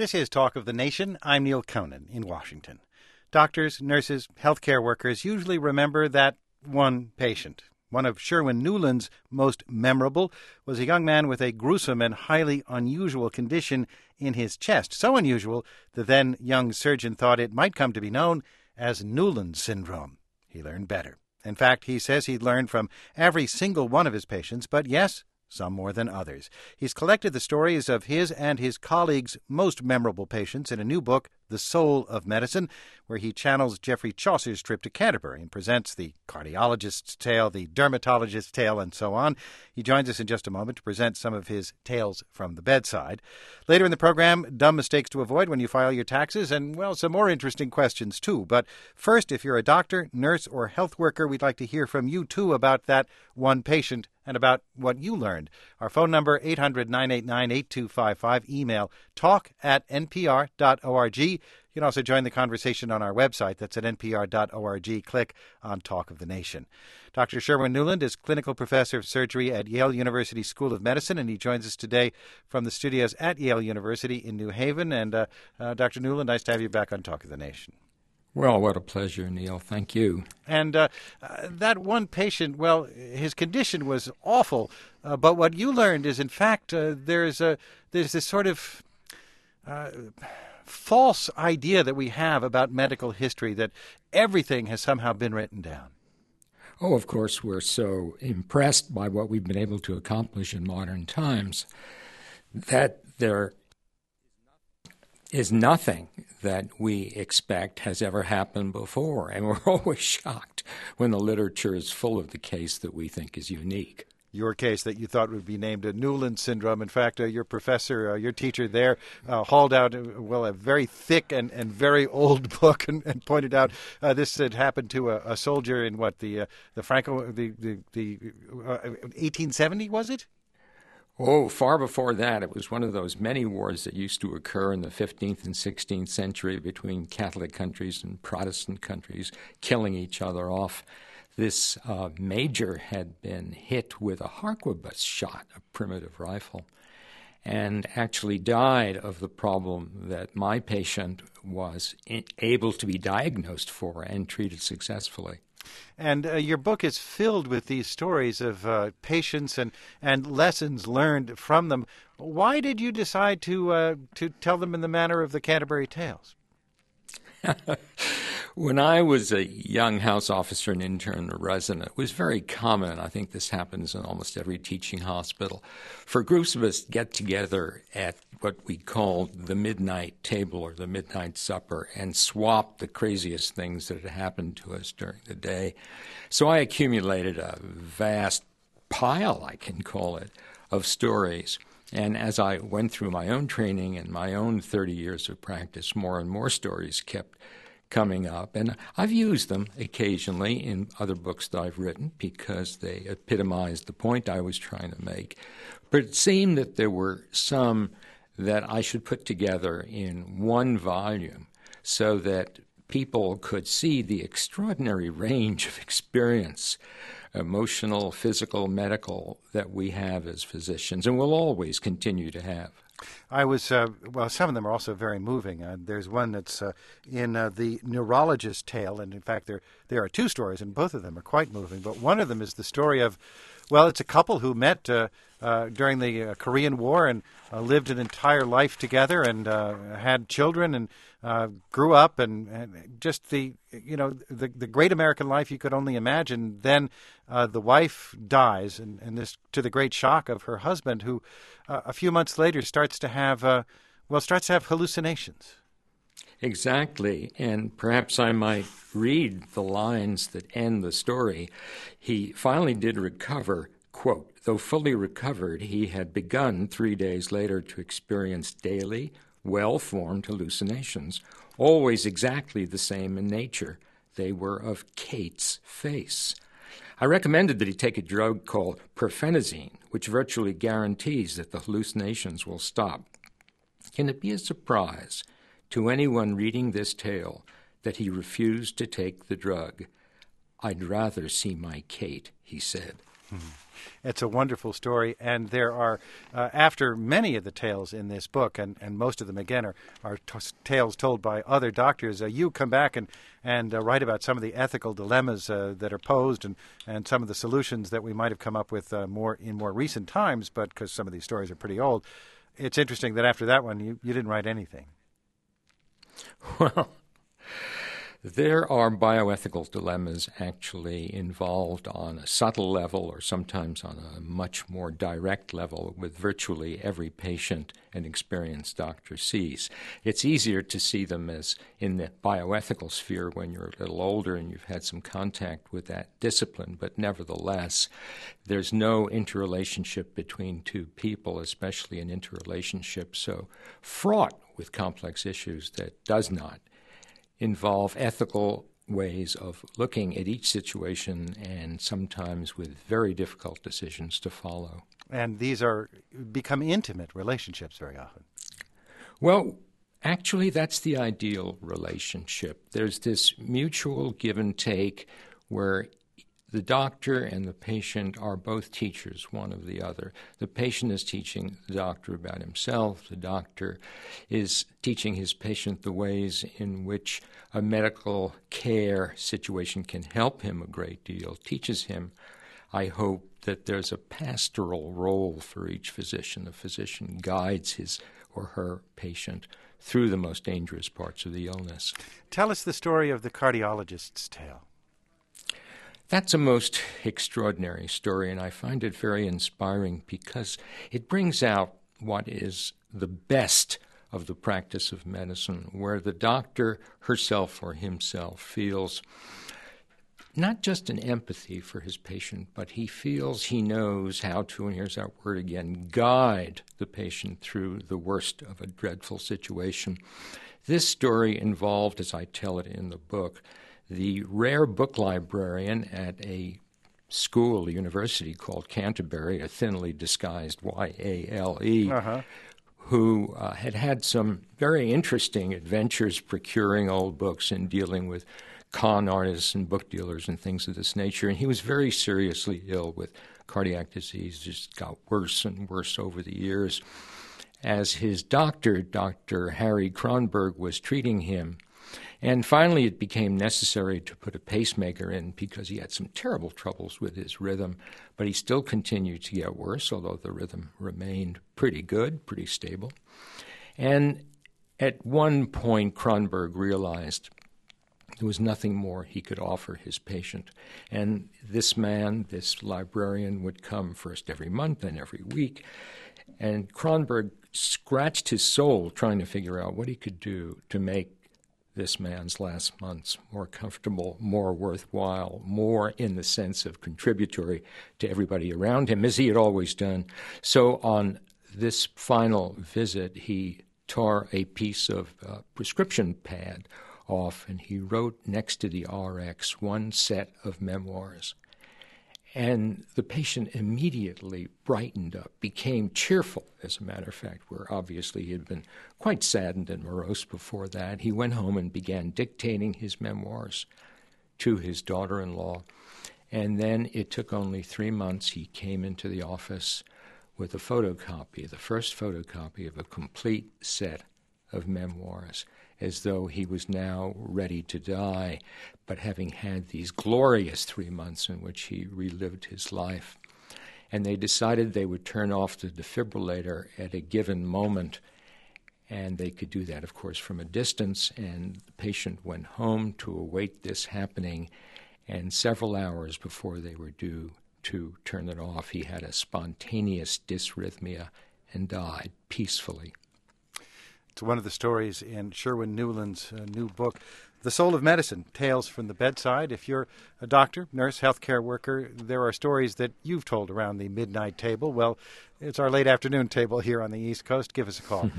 This is Talk of the Nation. I'm Neil Conan in Washington. Doctors, nurses, healthcare workers usually remember that one patient. One of Sherwin Nuland's most memorable was a young man with a gruesome and highly unusual condition in his chest. So unusual, the then young surgeon thought it might come to be known as Nuland syndrome. He learned better. In fact, he says he'd learned from every single one of his patients, but yes, some more than others. He's collected the stories of his and his colleagues' most memorable patients in a new book, The Soul of Medicine, where he channels Geoffrey Chaucer's trip to Canterbury and presents the cardiologist's tale, the dermatologist's tale, and so on. He joins us in just a moment to present some of his tales from the bedside. Later in the program, dumb mistakes to avoid when you file your taxes and, well, some more interesting questions, too. But first, if you're a doctor, nurse, or health worker, we'd like to hear from you, too, about that one patient and about what you learned. Our phone number, 800-989-8255. Email talk@npr.org. You can also join the conversation on our website. That's at npr.org. Click on Talk of the Nation. Dr. Sherwin Nuland is clinical professor of surgery at Yale University School of Medicine, and he joins us today from the studios at Yale University in New Haven. And Dr. Nuland, nice to have you back on Talk of the Nation. Well, what a pleasure, Neil. Thank you. And that one patient, well, his condition was awful, but what you learned is, in fact, there's this sort of false idea that we have about medical history that everything has somehow been written down. Oh, of course, we're so impressed by what we've been able to accomplish in modern times that there is nothing that we expect has ever happened before. And we're always shocked when the literature is full of the case that we think is unique. Your case that you thought would be named a Nuland syndrome. In fact, your professor, your teacher there, hauled out, a very thick and very old book and pointed out this had happened to a soldier in the 1870, was it? Oh, far before that. It was one of those many wars that used to occur in the 15th and 16th century between Catholic countries and Protestant countries, killing each other off. This major had been hit with a harquebus shot, a primitive rifle, and actually died of the problem that my patient was able to be diagnosed for and treated successfully. And your book is filled with these stories of patients and lessons learned from them. Why did you decide to tell them in the manner of the Canterbury Tales? When I was a young house officer and intern or resident, it was very common, I think this happens in almost every teaching hospital, for groups of us to get together at what we called the midnight table or the midnight supper and swap the craziest things that had happened to us during the day. So I accumulated a vast pile, I can call it, of stories. And as I went through my own training and my own 30 years of practice, more and more stories kept coming up. And I've used them occasionally in other books that I've written because they epitomize the point I was trying to make. But it seemed that there were some that I should put together in one volume so that people could see the extraordinary range of experience, emotional, physical, medical, that we have as physicians and will always continue to have. I was, some of them are also very moving. There's one that's in the neurologist's tale, and in fact there are two stories, and both of them are quite moving. But one of them is the story of, it's a couple who met during the Korean War and lived an entire life together and had children and grew up and just the great American life you could only imagine. Then the wife dies, and this to the great shock of her husband, who a few months later starts to have hallucinations. Exactly, and perhaps I might read the lines that end the story. He finally did recover, quote, though fully recovered, he had begun 3 days later to experience daily, well-formed hallucinations, always exactly the same in nature. They were of Kate's face. I recommended that he take a drug called perfenazine, which virtually guarantees that the hallucinations will stop. Can it be a surprise to anyone reading this tale that he refused to take the drug? I'd rather see my Kate, he said. It's a wonderful story, and there are, after many of the tales in this book, and most of them, again, are tales told by other doctors, you come back and write about some of the ethical dilemmas that are posed and some of the solutions that we might have come up with more recent times, but because some of these stories are pretty old. It's interesting that after that one, you didn't write anything. Well, there are bioethical dilemmas actually involved on a subtle level or sometimes on a much more direct level with virtually every patient an experienced doctor sees. It's easier to see them as in the bioethical sphere when you're a little older and you've had some contact with that discipline, but nevertheless, there's no interrelationship between two people, especially an interrelationship so fraught with complex issues that does not involve ethical ways of looking at each situation and sometimes with very difficult decisions to follow. And these become intimate relationships very often. Well, actually, that's the ideal relationship. There's this mutual give and take where the doctor and the patient are both teachers, one of the other. The patient is teaching the doctor about himself. The doctor is teaching his patient the ways in which a medical care situation can help him a great deal, teaches him, I hope, that there's a pastoral role for each physician. The physician guides his or her patient through the most dangerous parts of the illness. Tell us the story of the cardiologist's tale. That's a most extraordinary story, and I find it very inspiring because it brings out what is the best of the practice of medicine, where the doctor herself or himself feels not just an empathy for his patient, but he feels he knows how to, and here's that word again, guide the patient through the worst of a dreadful situation. This story involved, as I tell it in the book, the rare book librarian at a school, a university called Canterbury, a thinly disguised Y-A-L-E, who had had some very interesting adventures procuring old books and dealing with con artists and book dealers and things of this nature. And he was very seriously ill with cardiac disease, just got worse and worse over the years. As his doctor, Dr. Harry Kronberg, was treating him, and finally it became necessary to put a pacemaker in because he had some terrible troubles with his rhythm, but he still continued to get worse, although the rhythm remained pretty good, pretty stable. And at one point, Kronberg realized there was nothing more he could offer his patient. And this man, this librarian, would come first every month, then every week. And Kronberg scratched his soul trying to figure out what he could do to make this man's last months more comfortable, more worthwhile, more in the sense of contributory to everybody around him, as he had always done. So on this final visit, he tore a piece of prescription pad off, and he wrote next to the RX one set of memoirs. And the patient immediately brightened up, became cheerful, as a matter of fact, where obviously he had been quite saddened and morose before that. He went home and began dictating his memoirs to his daughter-in-law. And then it took only 3 months. He came into the office with a photocopy, the first photocopy of a complete set of memoirs, as though he was now ready to die, but having had these glorious 3 months in which he relived his life. And they decided they would turn off the defibrillator at a given moment, and they could do that, of course, from a distance, and the patient went home to await this happening, and several hours before they were due to turn it off, he had a spontaneous dysrhythmia and died peacefully. It's one of the stories in Sherwin Nuland's new book, The Soul of Medicine, Tales from the Bedside. If you're a doctor, nurse, healthcare worker, there are stories that you've told around the midnight table. Well, it's our late afternoon table here on the East Coast. Give us a call,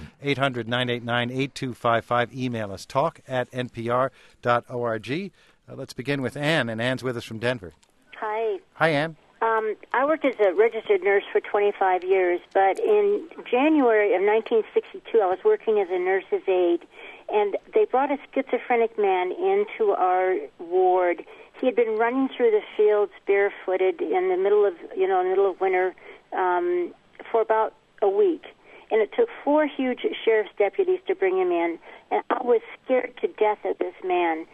800-989-8255. Email us, talk@npr.org. Let's begin with Ann, and Ann's with us from Denver. Hi. Hi, Ann. I worked as a registered nurse for 25 years, but in January of 1962, I was working as a nurse's aide, and they brought a schizophrenic man into our ward. He had been running through the fields barefooted in the middle of winter for about a week. And it took 4 huge sheriff's deputies to bring him in. And I was scared to death of this man.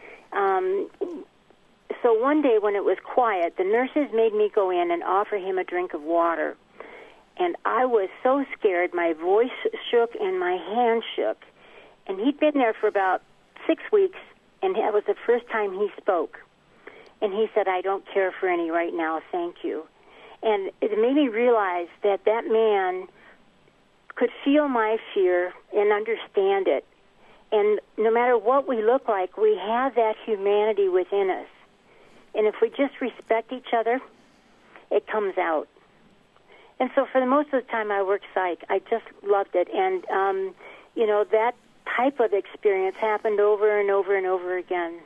So one day when it was quiet, the nurses made me go in and offer him a drink of water. And I was so scared, my voice shook and my hand shook. And he'd been there for about 6 weeks, and that was the first time he spoke. And he said, "I don't care for any right now, thank you." And it made me realize that that man could feel my fear and understand it. And no matter what we look like, we have that humanity within us. And if we just respect each other, it comes out. And so for the most of the time I worked psych, I just loved it. And, that type of experience happened over and over and over again.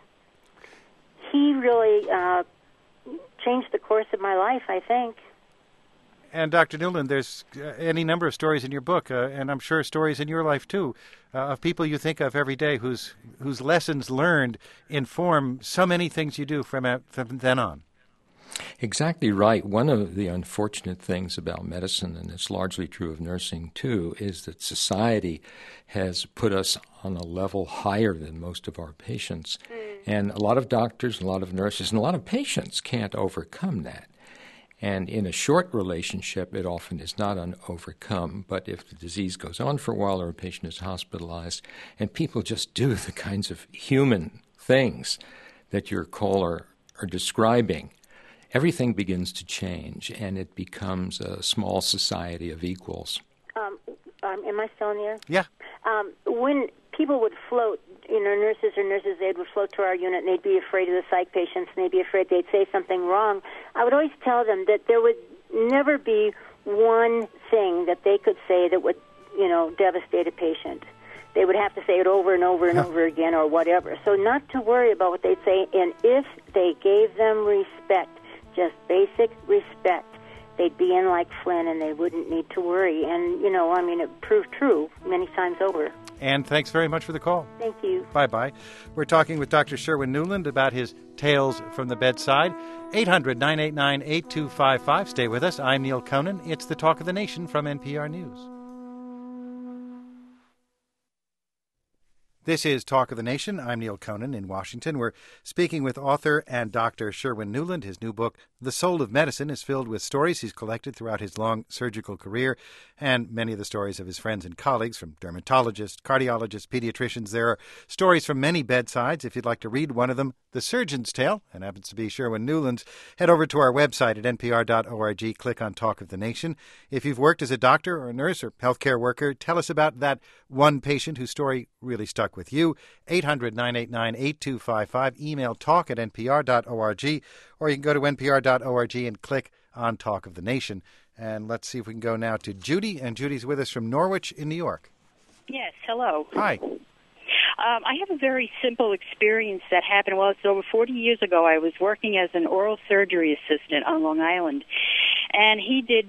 He really changed the course of my life, I think. And Dr. Newland, there's any number of stories in your book, and I'm sure stories in your life too, of people you think of every day whose lessons learned inform so many things you do from then on. Exactly right. One of the unfortunate things about medicine, and it's largely true of nursing too, is that society has put us on a level higher than most of our patients. And a lot of doctors, a lot of nurses, and a lot of patients can't overcome that. And in a short relationship, it often is not overcome. But if the disease goes on for a while or a patient is hospitalized, and people just do the kinds of human things that your caller are describing, everything begins to change, and it becomes a small society of equals. Am I still in the air? Yeah. When people would float, nurses, they would float to our unit, and they'd be afraid of the psych patients, and they'd be afraid they'd say something wrong. I would always tell them that there would never be one thing that they could say that would, devastate a patient. They would have to say it over and over and over again or whatever. So not to worry about what they'd say, and if they gave them respect, just basic respect, they'd be in like Flynn, and they wouldn't need to worry. And, it proved true many times over. And thanks very much for the call. Thank you. Bye-bye. We're talking with Dr. Sherwin Nuland about his Tales from the Bedside. 800-989-8255. Stay with us. I'm Neil Conan. It's the Talk of the Nation from NPR News. This is Talk of the Nation. I'm Neil Conan in Washington. We're speaking with author and Dr. Sherwin Nuland. His new book, The Soul of Medicine, is filled with stories he's collected throughout his long surgical career and many of the stories of his friends and colleagues, from dermatologists, cardiologists, pediatricians. There are stories from many bedsides. If you'd like to read one of them, The Surgeon's Tale, and happens to be Sherwin Nuland's, head over to our website at npr.org. Click on Talk of the Nation. If you've worked as a doctor or a nurse or healthcare worker, tell us about that one patient whose story really stuck with you. 800-989-8255. Email talk@npr.org, or you can go to npr.org and click on Talk of the Nation. And let's see if we can go now to Judy. And Judy's with us from Norwich in New York. Yes, hello. Hi. I have a very simple experience that happened. Well, it's over 40 years ago. I was working as an oral surgery assistant on Long Island, and he did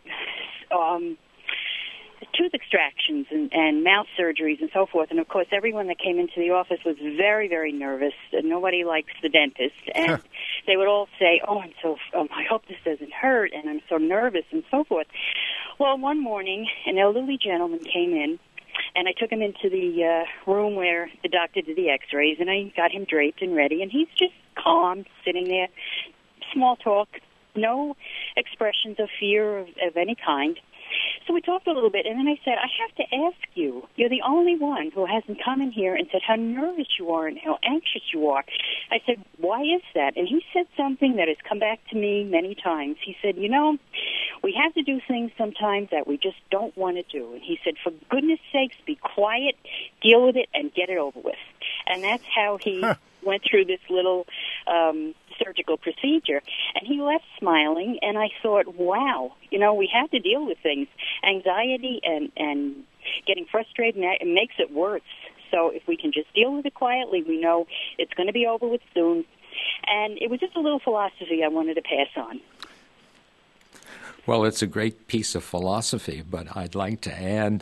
tooth extractions and mouth surgeries and so forth. And, of course, everyone that came into the office was very, very nervous. Nobody likes the dentist. And they would all say, I hope this doesn't hurt, and I'm so nervous and so forth. Well, one morning, an elderly gentleman came in, and I took him into the room where the doctor did the x-rays, and I got him draped and ready, and he's just calm, sitting there, small talk, no expressions of fear of any kind. So we talked a little bit, and then I said, I have to ask you, you're the only one who hasn't come in here and said how nervous you are and how anxious you are. I said, why is that? And he said something that has come back to me many times. He said, we have to do things sometimes that we just don't want to do. And he said, for goodness sakes, be quiet, deal with it, and get it over with. And that's how he went through this little surgical procedure. And he left smiling, and I thought, wow, we have to deal with things. Anxiety and getting frustrated, and it makes it worse. So if we can just deal with it quietly, we know it's going to be over with soon. And it was just a little philosophy I wanted to pass on. Well, it's a great piece of philosophy, but I'd like to add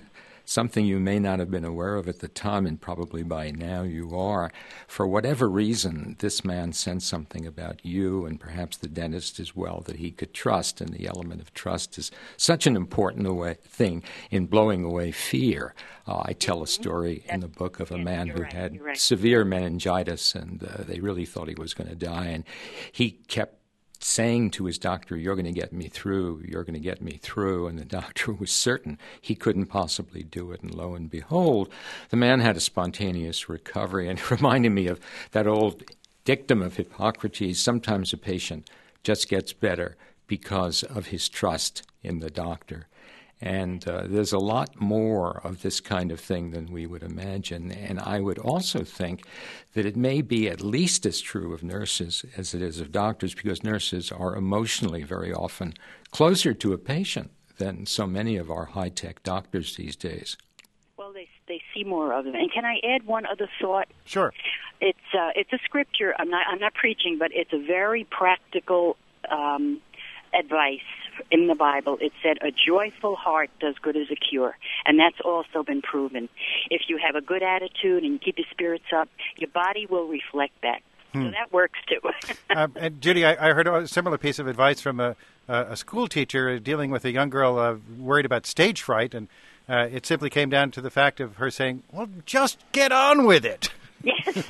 something you may not have been aware of at the time, and probably by now you are. For whatever reason, this man sensed something about you and perhaps the dentist as well that he could trust, and the element of trust is such an important thing in blowing away fear. I tell a story in the book of a man who had severe meningitis, and they really thought he was going to die, and he kept saying to his doctor, "You're going to get me through, you're going to get me through," and the doctor was certain he couldn't possibly do it, and lo and behold, the man had a spontaneous recovery, and it reminded me of that old dictum of Hippocrates: sometimes a patient just gets better because of his trust in the doctor. And there's a lot more of this kind of thing than we would imagine. And I would also think that it may be at least as true of nurses as it is of doctors, because nurses are emotionally very often closer to a patient than so many of our high-tech doctors these days. Well, they see more of them. And can I add one other thought? Sure. It's a scripture. I'm not preaching, but it's a very practical advice in the Bible. It said, "A joyful heart does good as a cure," and that's also been proven. If you have a good attitude and you keep your spirits up, your body will reflect that. So that works too. And Judy, I heard a similar piece of advice from a school teacher dealing with a young girl worried about stage fright, and it simply came down to the fact of her saying, "Well, just get on with it." Yes.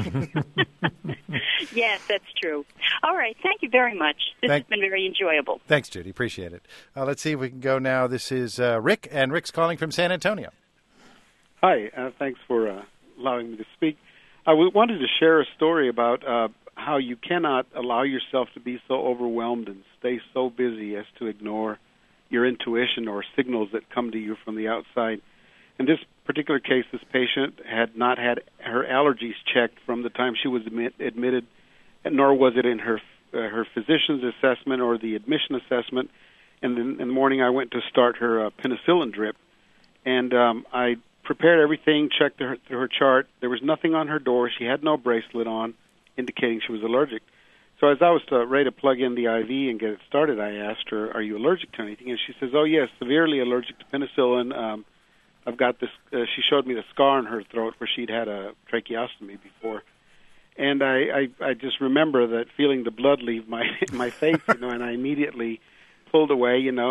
Yes, that's true. All right. Thank you very much. This has been very enjoyable. Thanks, Judy. Appreciate it. Let's see if we can go now. This is Rick, and Rick's calling from San Antonio. Hi. Thanks for allowing me to speak. I wanted to share a story about how you cannot allow yourself to be so overwhelmed and stay so busy as to ignore your intuition or signals that come to you from the outside. In this particular case, this patient had not had her allergies checked from the time she was admitted, nor was it in her physician's assessment or the admission assessment. And then in the morning, I went to start her penicillin drip, and I prepared everything, checked through her chart. There was nothing on her door. She had no bracelet on, indicating she was allergic. So as I was ready to plug in the IV and get it started, I asked her, "Are you allergic to anything?" And she says, "Oh, yes, severely allergic to penicillin. I've got this." She showed me the scar on her throat where she'd had a tracheostomy before, and I just remember that feeling the blood leave my face, and I immediately pulled away, and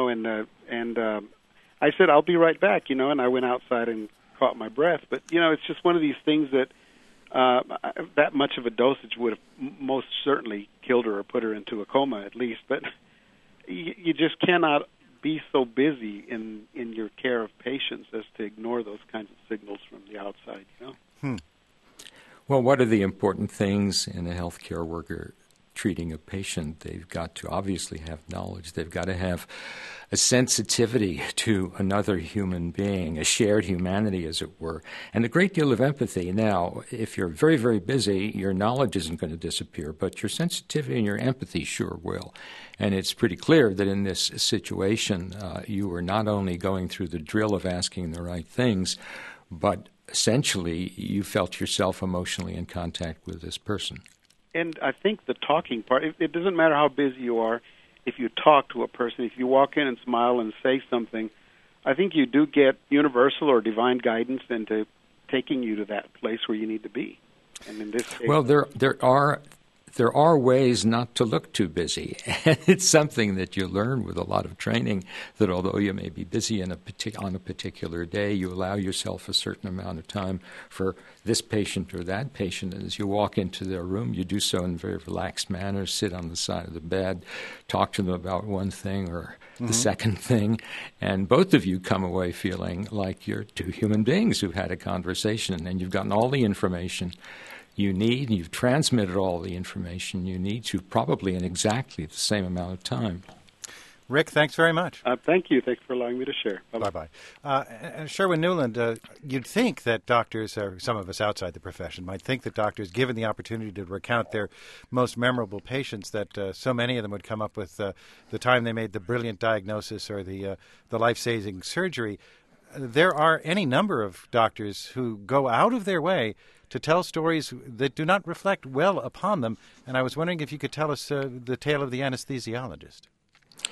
I said, "I'll be right back," and I went outside and caught my breath. But it's just one of these things that that much of a dosage would have most certainly killed her or put her into a coma at least. But you just cannot be so busy in your care of patients as to ignore those kinds of signals from the outside, Well, what are the important things in a healthcare worker treating a patient? They've got to obviously have knowledge. They've got to have a sensitivity to another human being, a shared humanity, as it were, and a great deal of empathy. Now, if you're very, very busy, your knowledge isn't going to disappear, but your sensitivity and your empathy sure will. And it's pretty clear that in this situation, you were not only going through the drill of asking the right things, but essentially you felt yourself emotionally in contact with this person. And I think the talking part, it doesn't matter how busy you are, if you talk to a person, if you walk in and smile and say something, I think you do get universal or divine guidance into taking you to that place where you need to be. And in this case, well, there are ways not to look too busy. And it's something that you learn with a lot of training, that although you may be busy on a particular day, you allow yourself a certain amount of time for this patient or that patient. And as you walk into their room, you do so in a very relaxed manner, sit on the side of the bed, talk to them about one thing or the second thing, and both of you come away feeling like you're two human beings who've had a conversation, and you've gotten all the information you need, and you've transmitted all the information you need to probably in exactly the same amount of time. Rick, thanks very much. Thank you. Thanks for allowing me to share. Bye-bye. And Sherwin Newland, you'd think that doctors, or some of us outside the profession, might think that doctors, given the opportunity to recount their most memorable patients, that so many of them would come up with the time they made the brilliant diagnosis or the life-saving surgery. There are any number of doctors who go out of their way to tell stories that do not reflect well upon them, and I was wondering if you could tell us the tale of the anesthesiologist.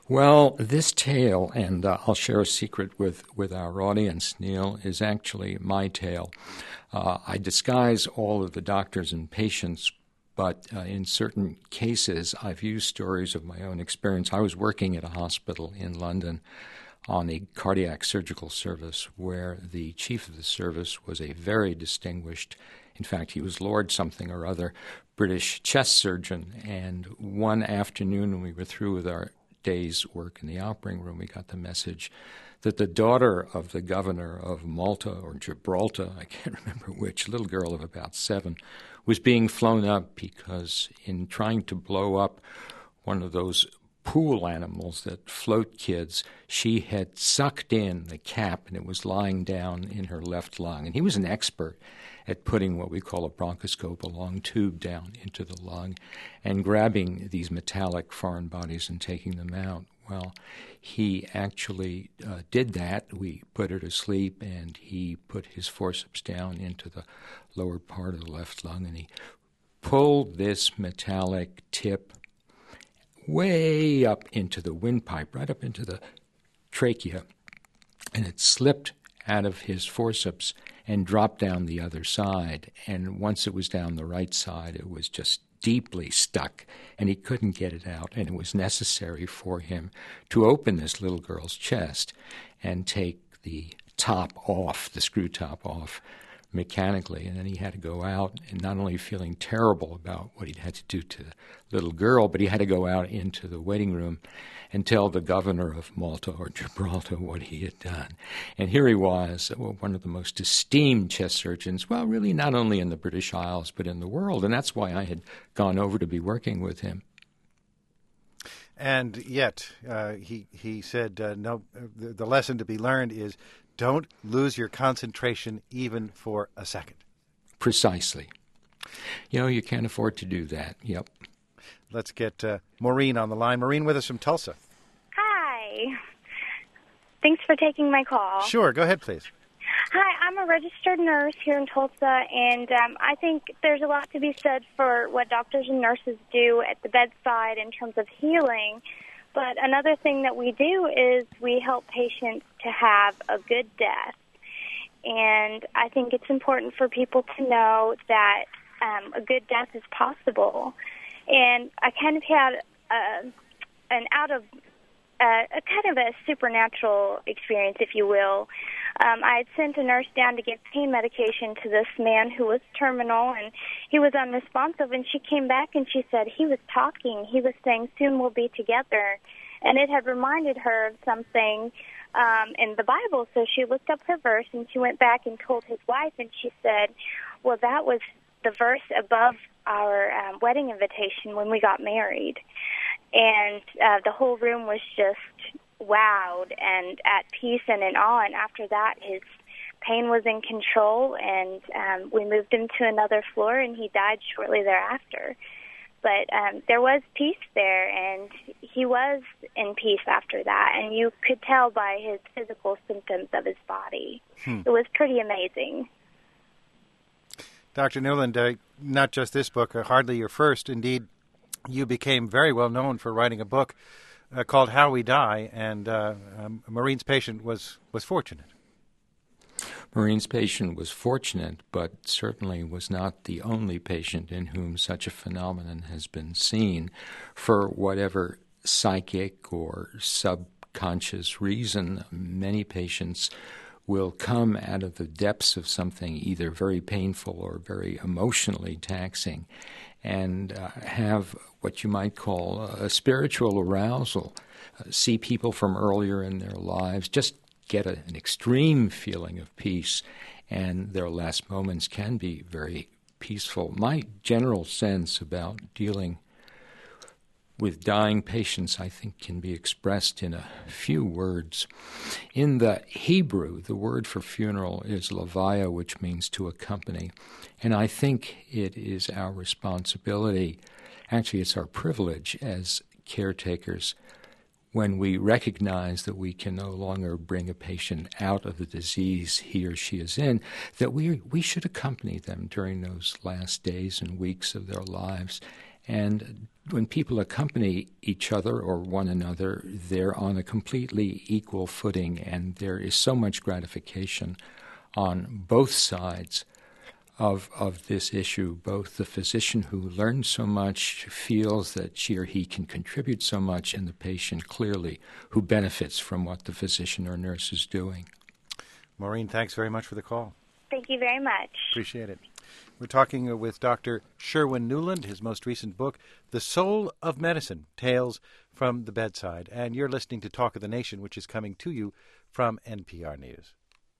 Well, this tale, and I'll share a secret with our audience, Neil, is actually my tale. I disguise all of the doctors and patients, but in certain cases, I've used stories of my own experience. I was working at a hospital in London on a cardiac surgical service where the chief of the service was a very distinguished, in fact, he was Lord something or other, British chest surgeon. And one afternoon when we were through with our day's work in the operating room, we got the message that the daughter of the governor of Malta or Gibraltar, I can't remember which, a little girl of about 7, was being flown up because in trying to blow up one of those pool animals that float kids, she had sucked in the cap and it was lying down in her left lung. And he was an expert at putting what we call a bronchoscope, a long tube, down into the lung and grabbing these metallic foreign bodies and taking them out. Well, he actually did that. We put her to sleep, and he put his forceps down into the lower part of the left lung, and he pulled this metallic tip way up into the windpipe, right up into the trachea, and it slipped out of his forceps and dropped down the other side. And once it was down the right side, it was just deeply stuck, and he couldn't get it out. And it was necessary for him to open this little girl's chest and take the top off, the screw top off, mechanically. And then he had to go out, and not only feeling terrible about what he'd had to do to the little girl, but he had to go out into the waiting room and tell the governor of Malta or Gibraltar what he had done. And here he was, one of the most esteemed chest surgeons, well, really not only in the British Isles, but in the world. And that's why I had gone over to be working with him. And yet, he said, no, the lesson to be learned is don't lose your concentration even for a second. Precisely. You can't afford to do that. Yep. Let's get Maureen on the line. Maureen with us from Tulsa. Hi. Thanks for taking my call. Sure. Go ahead, please. Hi, I'm a registered nurse here in Tulsa, and I think there's a lot to be said for what doctors and nurses do at the bedside in terms of healing. But another thing that we do is we help patients to have a good death. And I think it's important for people to know that a good death is possible. And I kind of had a kind of a supernatural experience, if you will. I had sent a nurse down to get pain medication to this man who was terminal, and he was unresponsive, and she came back and she said he was talking. He was saying, soon we'll be together. And it had reminded her of something in the Bible. So she looked up her verse, and she went back and told his wife, and she said, well, that was the verse above our wedding invitation when we got married. And the whole room was just wowed and at peace and in awe. And after that, his pain was in control, and we moved him to another floor, and he died shortly thereafter. But there was peace there, and he was in peace after that. And you could tell by his physical symptoms of his body. It was pretty amazing. Dr. Newland, not just this book, hardly your first. Indeed, you became very well known for writing a book called How We Die, and Maureen's patient was fortunate. Maureen's patient was fortunate, but certainly was not the only patient in whom such a phenomenon has been seen. For whatever psychic or subconscious reason, many patients will come out of the depths of something either very painful or very emotionally taxing and have what you might call a spiritual arousal, see people from earlier in their lives, just get an extreme feeling of peace, and their last moments can be very peaceful. My general sense about dealing with dying patients, I think, can be expressed in a few words. In the Hebrew, the word for funeral is levaya, which means to accompany. And I think it is our responsibility, actually it's our privilege as caretakers, when we recognize that we can no longer bring a patient out of the disease he or she is in, that we should accompany them during those last days and weeks of their lives And when people accompany each other or one another, they're on a completely equal footing, and there is so much gratification on both sides of this issue. Both the physician who learns so much feels that she or he can contribute so much, and the patient clearly who benefits from what the physician or nurse is doing. Maureen, thanks very much for the call. Thank you very much. Appreciate it. We're talking with Dr. Sherwin Nuland, his most recent book, The Soul of Medicine, Tales from the Bedside. And you're listening to Talk of the Nation, which is coming to you from NPR News.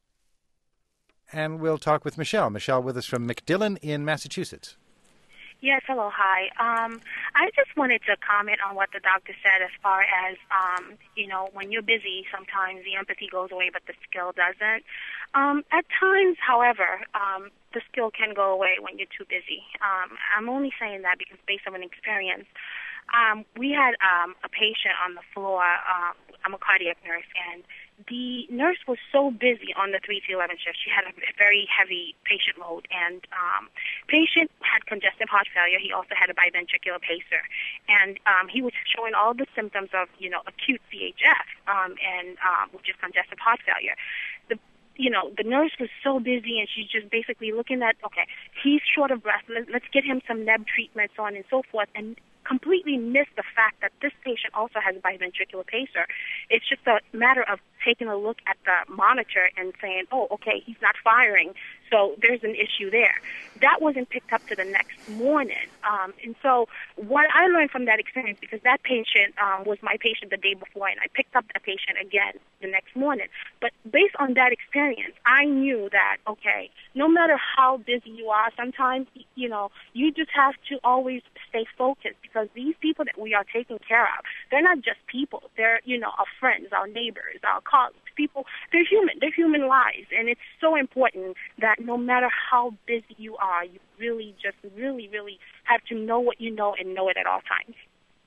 And we'll talk with Michelle. Michelle with us from McDillon in Massachusetts. Yes, hello, hi. I just wanted to comment on what the doctor said as far as, when you're busy, sometimes the empathy goes away, but the skill doesn't. At times, however, the skill can go away when you're too busy. I'm only saying that because based on an experience. We had a patient on the floor. I'm a cardiac nurse, and the nurse was so busy on the 3 to 11 shift. She had a very heavy patient load, and patient had congestive heart failure. He also had a biventricular pacer, and he was showing all the symptoms of, acute CHF, which is congestive heart failure. The nurse was so busy, and she's just basically looking at, okay, he's short of breath. Let's get him some neb treatment, so on and so forth, and completely missed the fact that this patient also has a biventricular pacer. It's just a matter of taking a look at the monitor and saying, oh, okay, he's not firing, so there's an issue there. That wasn't picked up to the next morning. And so what I learned from that experience, because that patient was my patient the day before, and I picked up that patient again the next morning. But based on that experience, I knew that, okay, no matter how busy you are, sometimes, you just have to always stay focused, because these people that we are taking care of, they're not just people. They're, our friends, our neighbors, our colleagues, people. They're human. They're human lives. And it's so important that no matter how busy you are, you really just really have to know what you know and know it at all times.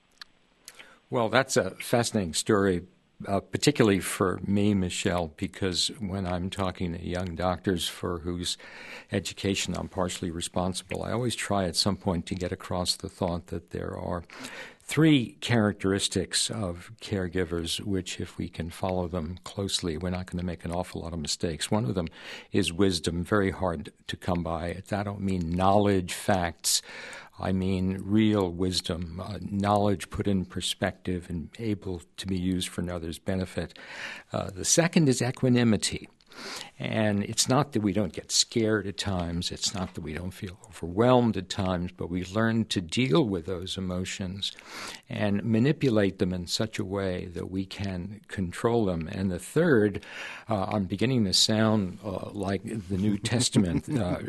Well, that's a fascinating story, particularly for me, Michelle, because when I'm talking to young doctors for whose education I'm partially responsible, I always try at some point to get across the thought that there are 3 characteristics of caregivers which, if we can follow them closely, we're not going to make an awful lot of mistakes. One of them is wisdom, very hard to come by. I don't mean knowledge, facts. I mean real wisdom, knowledge put in perspective and able to be used for another's benefit. The second is equanimity. And it's not that we don't get scared at times. It's not that we don't feel overwhelmed at times, but we learn to deal with those emotions and manipulate them in such a way that we can control them. And the third, I'm beginning to sound like the New Testament,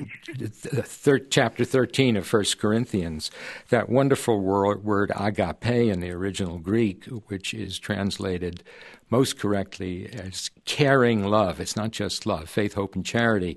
chapter 13 of 1 Corinthians, that wonderful word agape in the original Greek, which is translated most correctly as caring love. It's not just love, faith, hope, and charity.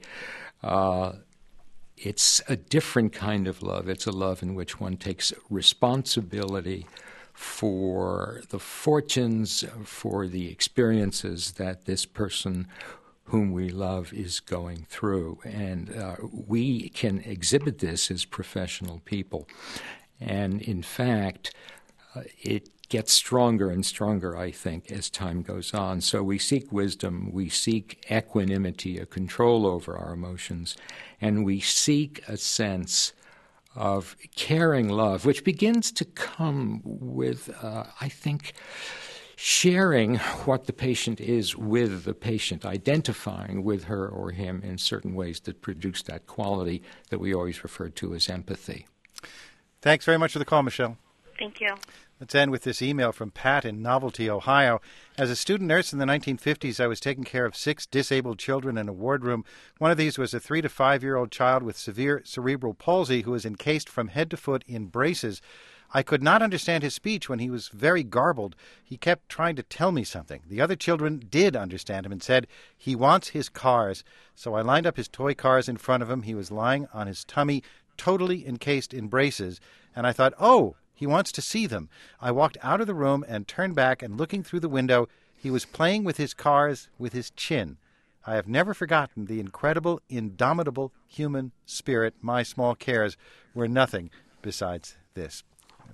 It's a different kind of love. It's a love in which one takes responsibility for the fortunes, for the experiences that this person whom we love is going through. And we can exhibit this as professional people. And in fact, it gets stronger and stronger, I think, as time goes on. So we seek wisdom, we seek equanimity, a control over our emotions, and we seek a sense of caring love, which begins to come with, I think, sharing what the patient is with the patient, identifying with her or him in certain ways that produce that quality that we always refer to as empathy. Thanks very much for the call, Michelle. Thank you. Let's end with this email from Pat in Novelty, Ohio. As a student nurse in the 1950s, I was taking care of 6 disabled children in a wardroom. One of these was a 3 to 5-year-old child with severe cerebral palsy who was encased from head to foot in braces. I could not understand his speech when he was very garbled. He kept trying to tell me something. The other children did understand him and said, he wants his cars. So I lined up his toy cars in front of him. He was lying on his tummy, totally encased in braces. And I thought, oh, he wants to see them. I walked out of the room and turned back, and looking through the window, he was playing with his cars with his chin. I have never forgotten the incredible, indomitable human spirit. My small cares were nothing besides this.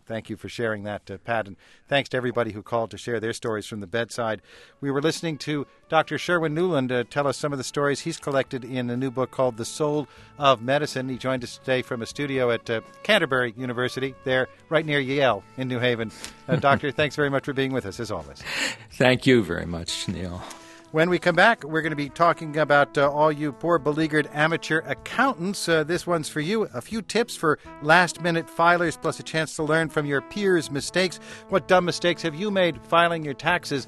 Thank you for sharing that, Pat, and thanks to everybody who called to share their stories from the bedside. We were listening to Dr. Sherwin Nuland tell us some of the stories he's collected in a new book called The Soul of Medicine. He joined us today from a studio at Canterbury University, there right near Yale in New Haven. Doctor, thanks very much for being with us, as always. Thank you very much, Neil. When we come back, we're going to be talking about all you poor beleaguered amateur accountants. This one's for you. A few tips for last-minute filers, plus a chance to learn from your peers' mistakes. What dumb mistakes have you made filing your taxes?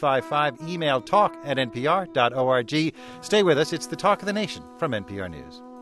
800-989-8255. Email talk@npr.org. Stay with us. It's the Talk of the Nation from NPR News.